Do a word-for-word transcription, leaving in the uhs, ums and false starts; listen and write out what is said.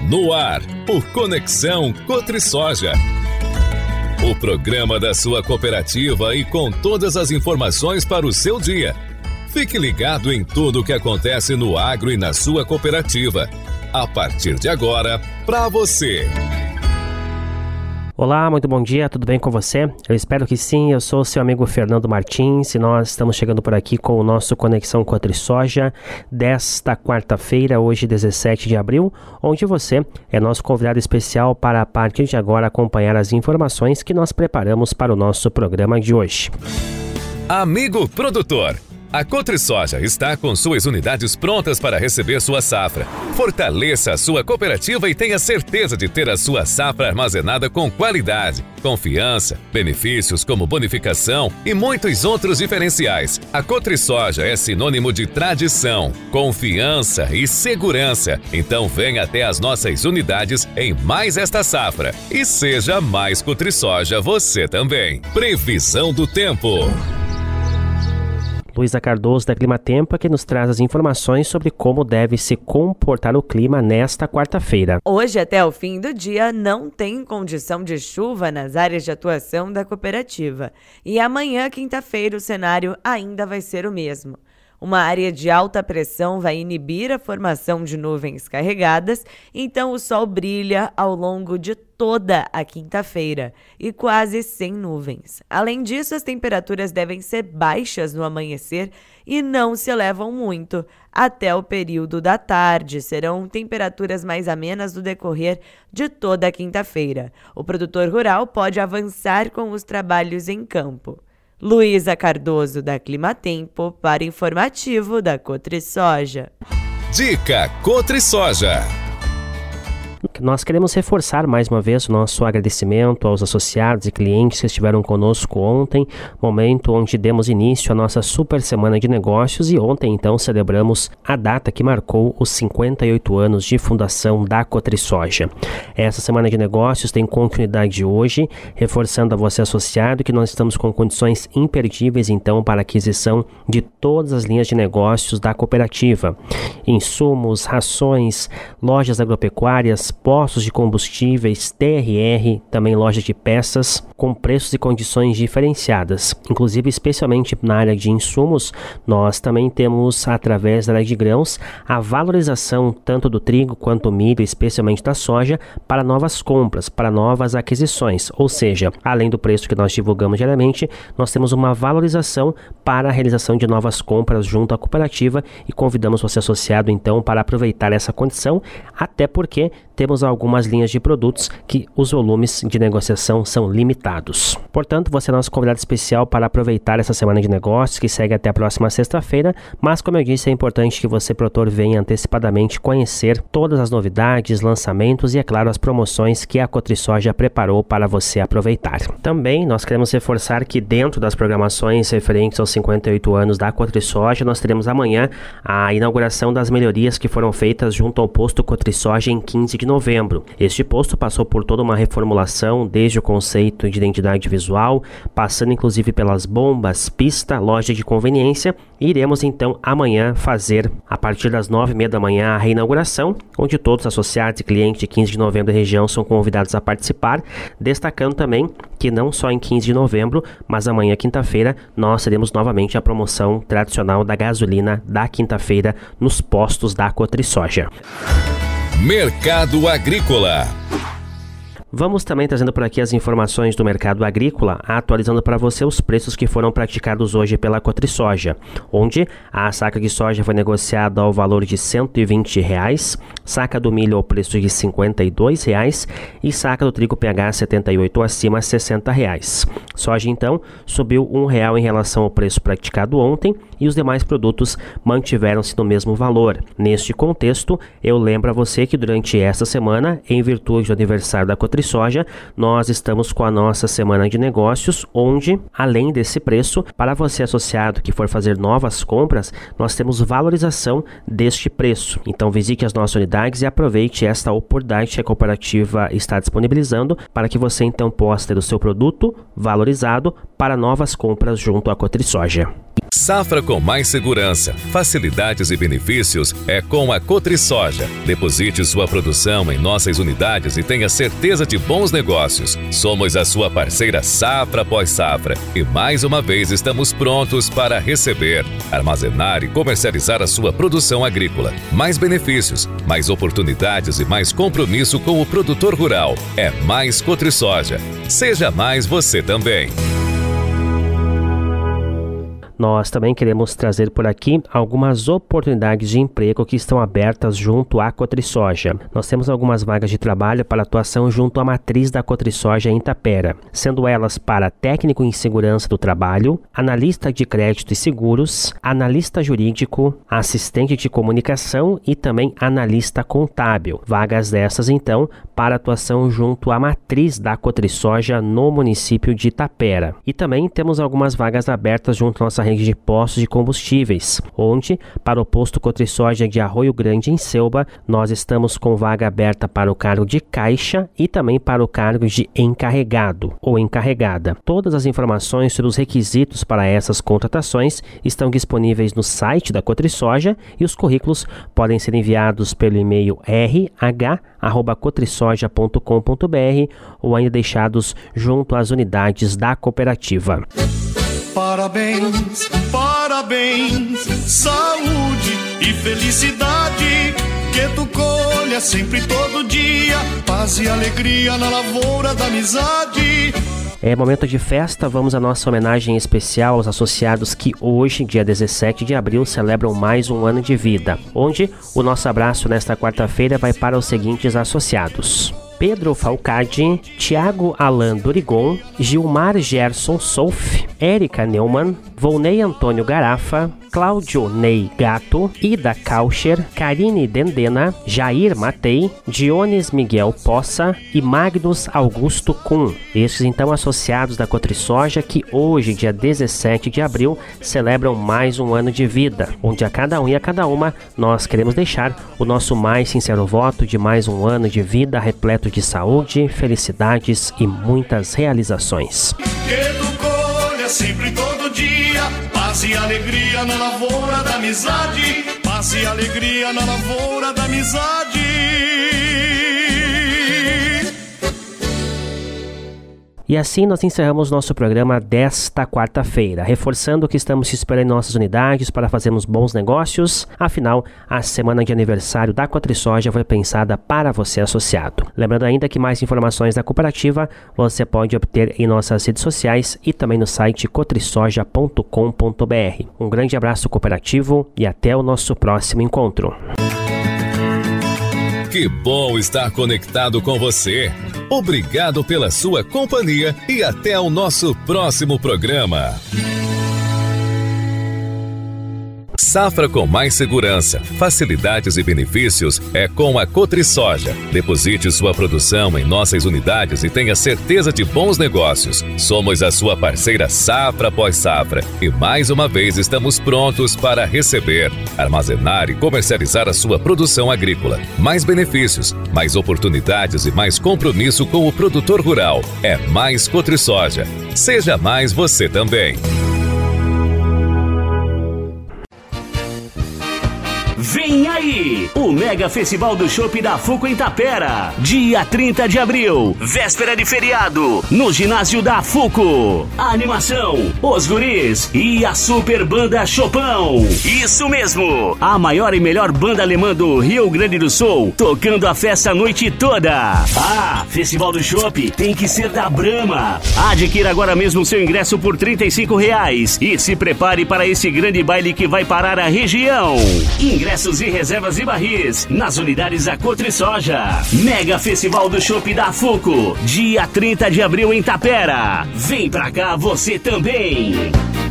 No ar, o Conexão Cotrisoja. O programa da sua cooperativa e com todas as informações para o seu dia. Fique ligado em tudo o que acontece no agro e na sua cooperativa. A partir de agora, para você. Olá, muito bom dia, tudo bem com você? Eu espero que sim, eu sou o seu amigo Fernando Martins e nós estamos chegando por aqui com o nosso Conexão Cotrisoja desta quarta-feira, hoje dezessete de abril, onde você é nosso convidado especial para a partir de agora acompanhar as informações que nós preparamos para o nosso programa de hoje. Amigo produtor, a Cotrisoja está com suas unidades prontas para receber sua safra. Fortaleça a sua cooperativa e tenha certeza de ter a sua safra armazenada com qualidade, confiança, benefícios como bonificação e muitos outros diferenciais. A Cotrisoja é sinônimo de tradição, confiança e segurança. Então venha até as nossas unidades em mais esta safra e seja mais Cotrisoja você também. Previsão do tempo. Luísa Cardoso da Climatempo que nos traz as informações sobre como deve se comportar o clima nesta quarta-feira. Hoje até o fim do dia não tem condição de chuva nas áreas de atuação da cooperativa. E amanhã, quinta-feira, o cenário ainda vai ser o mesmo. Uma área de alta pressão vai inibir a formação de nuvens carregadas, então o sol brilha ao longo de toda a quinta-feira e quase sem nuvens. Além disso, as temperaturas devem ser baixas no amanhecer e não se elevam muito. Até o período da tarde, serão temperaturas mais amenas no decorrer de toda a quinta-feira. O produtor rural pode avançar com os trabalhos em campo. Luísa Cardoso da Climatempo para informativo da Cotrisoja. Dica Cotrisoja. Nós queremos reforçar mais uma vez o nosso agradecimento aos associados e clientes que estiveram conosco ontem, momento onde demos início à nossa super semana de negócios e ontem então celebramos a data que marcou os cinquenta e oito anos de fundação da Cotrisoja. Essa semana de negócios tem continuidade hoje, reforçando a você associado que nós estamos com condições imperdíveis então para a aquisição de todas as linhas de negócios da cooperativa. Insumos, rações, lojas agropecuárias, postos de combustíveis, T R R, também loja de peças, com preços e condições diferenciadas. Inclusive, especialmente na área de insumos, nós também temos, através da área de grãos, a valorização tanto do trigo quanto do milho, especialmente da soja, para novas compras, para novas aquisições. Ou seja, além do preço que nós divulgamos diariamente, nós temos uma valorização para a realização de novas compras junto à cooperativa e convidamos você associado, então, para aproveitar essa condição, até porque temos algumas linhas de produtos que os volumes de negociação são limitados. Portanto, você é nosso convidado especial para aproveitar essa semana de negócios que segue até a próxima sexta-feira, mas como eu disse, é importante que você, produtor, venha antecipadamente conhecer todas as novidades, lançamentos e, é claro, as promoções que a Cotrisoja preparou para você aproveitar. Também nós queremos reforçar que dentro das programações referentes aos cinquenta e oito anos da Cotrisoja, nós teremos amanhã a inauguração das melhorias que foram feitas junto ao posto Cotrisoja em quinze de novembro. Este posto passou por toda uma reformulação, desde o conceito de identidade visual, passando inclusive pelas bombas, pista, loja de conveniência, e iremos então amanhã fazer, a partir das nove e meia da manhã, a reinauguração, onde todos os associados e clientes de quinze de novembro da região são convidados a participar, destacando também que não só em quinze de novembro, mas amanhã, quinta-feira, nós teremos novamente a promoção tradicional da gasolina da quinta-feira nos postos da Cotrisoja. Mercado Agrícola. Vamos também trazendo por aqui as informações do mercado agrícola, atualizando para você os preços que foram praticados hoje pela Cotrisoja, onde a saca de soja foi negociada ao valor de cento e vinte reais, saca do milho ao preço de cinquenta e dois reais e saca do trigo P H setenta e oito acima sessenta reais. Soja então subiu um real em relação ao preço praticado ontem e os demais produtos mantiveram-se no mesmo valor. Neste contexto, eu lembro a você que durante esta semana, em virtude do aniversário da Cotrisoja, Soja, nós estamos com a nossa semana de negócios, onde, além desse preço, para você associado que for fazer novas compras, nós temos valorização deste preço. Então visite as nossas unidades e aproveite esta oportunidade que a cooperativa está disponibilizando para que você então possa ter o seu produto valorizado para novas compras junto à Cotrisoja. Safra com mais segurança, facilidades e benefícios é com a CotriSoja. Deposite sua produção em nossas unidades e tenha certeza de bons negócios. Somos a sua parceira safra após safra e mais uma vez estamos prontos para receber, armazenar e comercializar a sua produção agrícola. Mais benefícios, mais oportunidades e mais compromisso com o produtor rural. É mais CotriSoja. Seja mais você também. Nós também queremos trazer por aqui algumas oportunidades de emprego que estão abertas junto à CotriSoja. Nós temos algumas vagas de trabalho para atuação junto à matriz da CotriSoja em Itapera, sendo elas para técnico em segurança do trabalho, analista de crédito e seguros, analista jurídico, assistente de comunicação e também analista contábil. Vagas dessas, então, para atuação junto à matriz da CotriSoja no município de Itapera. E também temos algumas vagas abertas junto à nossa rede de postos de combustíveis, onde, para o posto CotriSoja de Arroio Grande, em Selba, nós estamos com vaga aberta para o cargo de caixa e também para o cargo de encarregado ou encarregada. Todas as informações sobre os requisitos para essas contratações estão disponíveis no site da CotriSoja e os currículos podem ser enviados pelo e-mail r h arroba cotrisoja ponto com ponto b r ou ainda deixados junto às unidades da cooperativa. Parabéns, parabéns, saúde e felicidade, que tu colha sempre todo dia, paz e alegria na lavoura da amizade. É momento de festa, vamos à nossa homenagem especial aos associados que hoje, dia dezessete de abril, celebram mais um ano de vida, onde o nosso abraço nesta quarta-feira vai para os seguintes associados: Pedro Falcade, Tiago Alan Durigon, Gilmar Gerson Solf, Érica Neumann, Volney Antônio Garafa, Cláudio Ney Gato, Ida Kaucher, Karine Dendena, Jair Matei, Dionis Miguel Poça e Magnus Augusto Kuhn. Estes então associados da CotriSoja que hoje, dia dezessete de abril, celebram mais um ano de vida, onde a cada um e a cada uma nós queremos deixar o nosso mais sincero voto de mais um ano de vida repleto de saúde, felicidades e muitas realizações. Que tu colha sempre todo dia, paz e alegria na lavoura da amizade, paz e alegria na lavoura da amizade. E assim nós encerramos nosso programa desta quarta-feira, reforçando que estamos te esperando em nossas unidades para fazermos bons negócios. Afinal, a semana de aniversário da CotriSoja foi pensada para você associado. Lembrando ainda que mais informações da cooperativa você pode obter em nossas redes sociais e também no site cotrisoja ponto com ponto b r. Um grande abraço cooperativo e até o nosso próximo encontro. Que bom estar conectado com você. Obrigado pela sua companhia e até o nosso próximo programa. Safra com mais segurança, facilidades e benefícios é com a CotriSoja. Deposite sua produção em nossas unidades e tenha certeza de bons negócios. Somos a sua parceira safra após safra e mais uma vez estamos prontos para receber, armazenar e comercializar a sua produção agrícola. Mais benefícios, mais oportunidades e mais compromisso com o produtor rural. É mais CotriSoja. Seja mais você também. Vem aí, o Mega Festival do Chopp da Fuco em Itapera, dia trinta de abril, véspera de feriado, no ginásio da Fuco. A animação, os guris e a super banda Chopão. Isso mesmo, a maior e melhor banda alemã do Rio Grande do Sul, tocando a festa a noite toda. Ah, Festival do Chopp tem que ser da Brahma. Adquira agora mesmo seu ingresso por trinta e cinco reais e se prepare para esse grande baile que vai parar a região. Ingressos e reservas e barris nas unidades da CotriSoja. Mega Festival do Chopp da Fuco, dia trinta de abril em Itapera. Vem pra cá você também.